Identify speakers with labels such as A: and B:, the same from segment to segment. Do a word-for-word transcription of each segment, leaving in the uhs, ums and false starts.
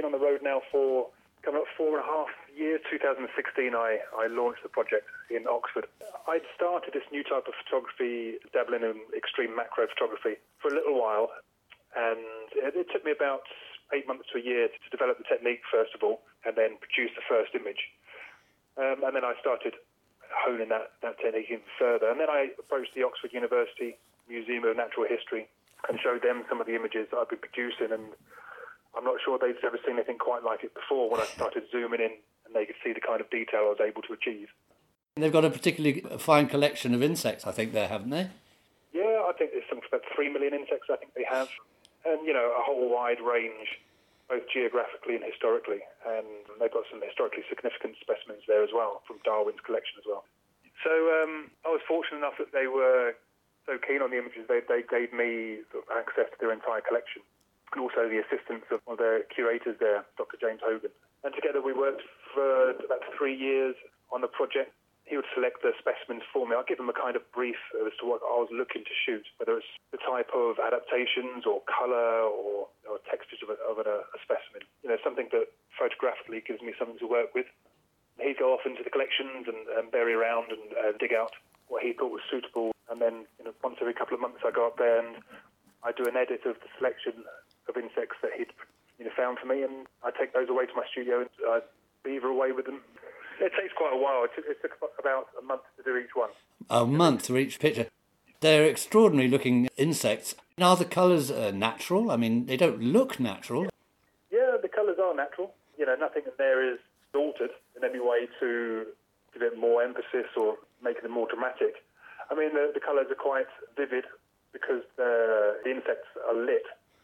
A: on the road now for coming up four and a half years. two thousand sixteen, I, I launched the project in Oxford. I'd started this new type of photography, dabbling in extreme macro photography for a little while, and it, it took me about eight months to a year to develop the technique, first of all, and then produce the first image. Um, and then I started honing that, that technique even further. And then I approached the Oxford University Museum of Natural History and showed them some of the images that I've been producing, and I'm not sure they'd ever seen anything quite like it before when I started zooming in and they could see the kind of detail I was able to achieve.
B: They've got a particularly fine collection of insects, I think, there, haven't they?
A: Yeah, I think there's something about three million insects I think they have. And, you know, a whole wide range, both geographically and historically. And they've got some historically significant specimens there as well, from Darwin's collection as well. So um, I was fortunate enough that they were so keen on the images, they, they gave me sort of access to their entire collection, and also the assistance of one of their curators there, Doctor James Hogan. And together we worked for about three years on the project. He would select the specimens for me. I'd give him a kind of brief as to what I was looking to shoot, whether it's the type of adaptations or colour or, or textures of, a, of a, a specimen. You know, something that photographically gives me something to work with. He'd go off into the collections and, and bury around and uh, dig out what he thought was suitable. And then, you know, once every couple of months I go up there and I do an edit of the selection of insects that he'd you know, found for me, and I take those away to my studio and I beaver away with them. It takes quite a while. It took, it took about a month to do each one.
B: A month for each picture. They're extraordinary looking insects. Are the colours uh, natural? I mean, they don't look natural.
A: Yeah, the colours are natural. You know, nothing in there is altered in any way to give it more emphasis or make it more dramatic. I mean, the, the colours are quite vivid because the, the insects are lit.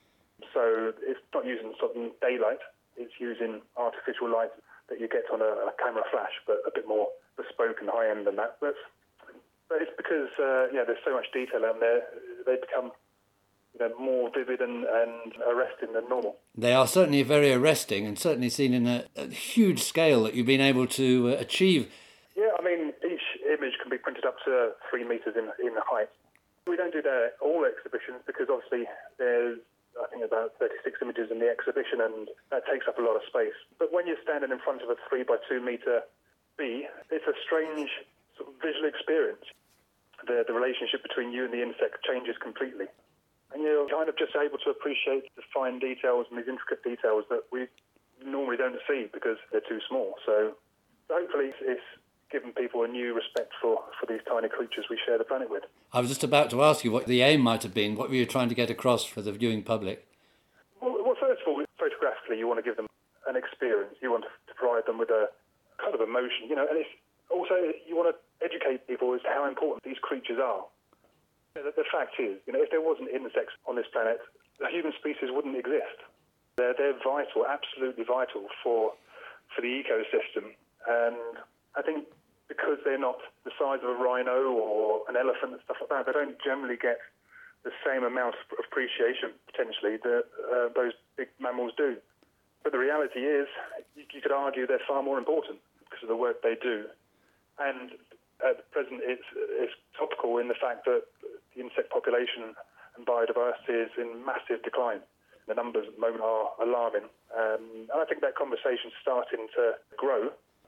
A: So it's not using sort of daylight. It's using artificial light that you get on a, a camera flash, but a bit more bespoke and high-end than that. But, but it's because, uh, yeah, there's so much detail out there, they become you know, more vivid and, and arresting than normal.
B: They are certainly very arresting and certainly seen in a, a huge scale that you've been able to uh, achieve.
A: Yeah, I mean, each image can be printed up to three metres in, in height. We don't do that at all exhibitions because obviously there's I think about thirty-six images in the exhibition, and that takes up a lot of space. But when you're standing in front of a three by two metre bee, it's a strange sort of visual experience. The, the relationship between you and the insect changes completely. And you're kind of just able to appreciate the fine details and these intricate details that we normally don't see because they're too small. So, so hopefully it's, it's given people a new respect for, for these tiny creatures we share the planet with.
B: I was just about to ask you what the aim might have been. What were you trying to get across for the viewing public?
A: Well, well first of all, photographically, you want to give them an experience. You want to provide them with a kind of emotion, you know, and it's also you want to educate people as to how important these creatures are. The, the fact is, you know, if there wasn't insects on this planet, the human species wouldn't exist. They're, they're vital, absolutely vital for for the ecosystem. And I think because they're not the size of a rhino or an elephant and stuff like that, they don't generally get the same amount of appreciation, potentially, that uh, those big mammals do. But the reality is, you, you could argue they're far more important because of the work they do. And at present, it's, it's topical in the fact that the insect population and biodiversity is in massive decline. The numbers at the moment are alarming. Um, and I think that conversation's starting to grow.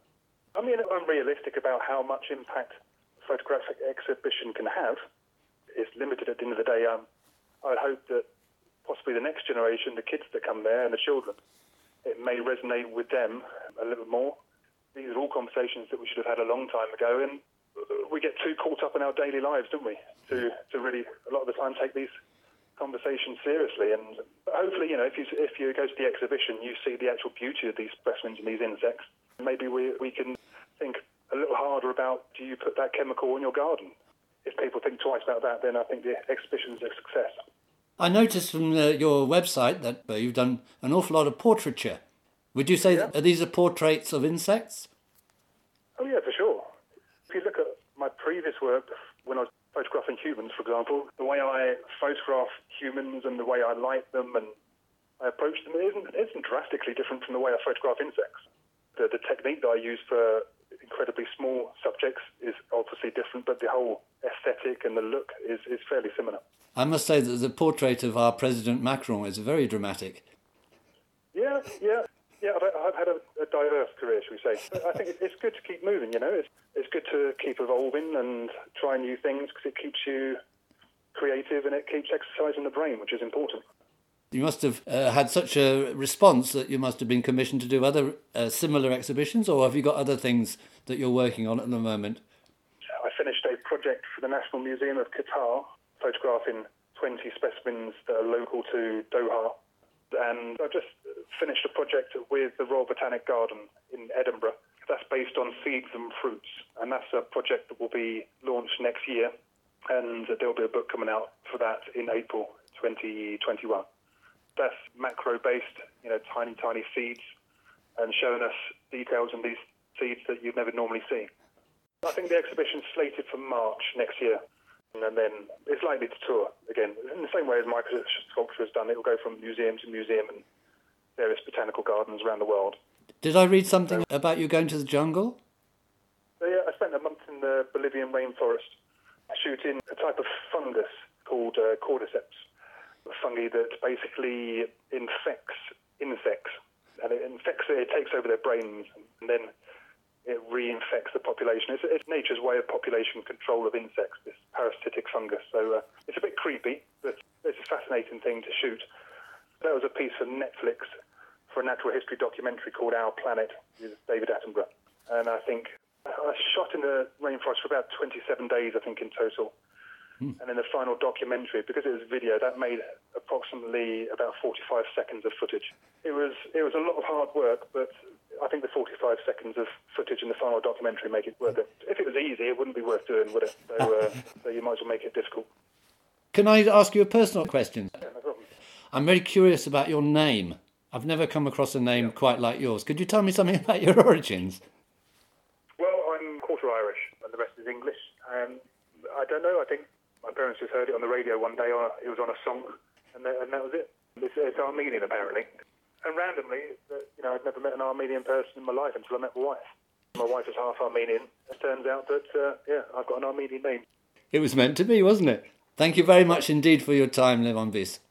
A: I mean, I'm realistic about how much impact a photographic exhibition can have. It's limited at the end of the day. Um, I hope that possibly the next generation, the kids that come there and the children, it may resonate with them a little more. These are all conversations that we should have had a long time ago, and we get too caught up in our daily lives, don't we, to, to really, a lot of the time, take these conversations seriously. And hopefully, you know, if you, if you go to the exhibition, you see the actual beauty of these specimens and these insects. Maybe we, we can think a little harder about, do you put that chemical in your garden? If people think twice about that, then I think the exhibition's a success.
B: I noticed from uh, your website that uh, you've done an awful lot of portraiture. Would you say
A: yeah.
B: that these are portraits of insects?
A: Oh, yeah, for sure. If you look at my previous work, when I was photographing humans, for example, the way I photograph humans and the way I light them and I approach them isn't, isn't drastically different from the way I photograph insects. The, the technique that I use for incredibly small subjects is obviously different, but the whole aesthetic and the look is, is fairly similar.
B: I must say that the portrait of our President Macron is very dramatic.
A: Yeah, yeah. Yeah, I've, I've had a, a diverse career, shall we say. But I think it, it's good to keep moving, you know. It's, it's good to keep evolving and try new things because it keeps you creative and it keeps exercising the brain, which is important.
B: You must have uh, had such a response that you must have been commissioned to do other uh, similar exhibitions, or have you got other things that you're working on at the moment?
A: I finished a project for the National Museum of Qatar, photographing twenty specimens that are local to Doha. And I've just finished a project with the Royal Botanic Garden in Edinburgh. That's based on seeds and fruits, and that's a project that will be launched next year, and there'll be a book coming out for that in April twenty twenty-one. That's macro-based, you know, tiny, tiny seeds, and showing us details in these seeds that you'd never normally see. I think the exhibition's slated for March next year, and then it's likely to tour again, in the same way as microsculpture has done. It will go from museum to museum and various botanical gardens around the world.
B: Did I read something so, about you going to the jungle?
A: So, yeah, I spent a month in the Bolivian rainforest shooting a type of fungus called uh, cordyceps. A fungi that basically infects insects, and it infects it, it takes over their brains, and then it reinfects the population. It's, it's nature's way of population control of insects, this parasitic fungus. So uh, it's a bit creepy, but it's a fascinating thing to shoot. That was a piece for Netflix for a natural history documentary called Our Planet with David Attenborough. And I think I shot in the rainforest for about twenty-seven days, I think, in total. Hmm. And in the final documentary, because it was video, that made approximately about forty-five seconds of footage. It was it was a lot of hard work, but I think the forty-five seconds of footage in the final documentary make it worth it. If it was easy, it wouldn't be worth doing, would it? So, uh, so you might as well make it difficult.
B: Can I ask you a personal question?
A: Yeah, no problem.
B: I'm very curious about your name. I've never come across a name yeah. quite like yours. Could you tell me something about your origins?
A: Well, I'm quarter Irish, and the rest is English. Um, I don't know, I think my parents just heard it on the radio one day. It was on a song, and that, and that was it. It's, it's Armenian, apparently. And randomly, you know, I'd never met an Armenian person in my life until I met my wife. My wife is half Armenian. It turns out that, uh, yeah, I've got an Armenian name.
B: It was meant to be, wasn't it? Thank you very much indeed for your time, Levon Vis.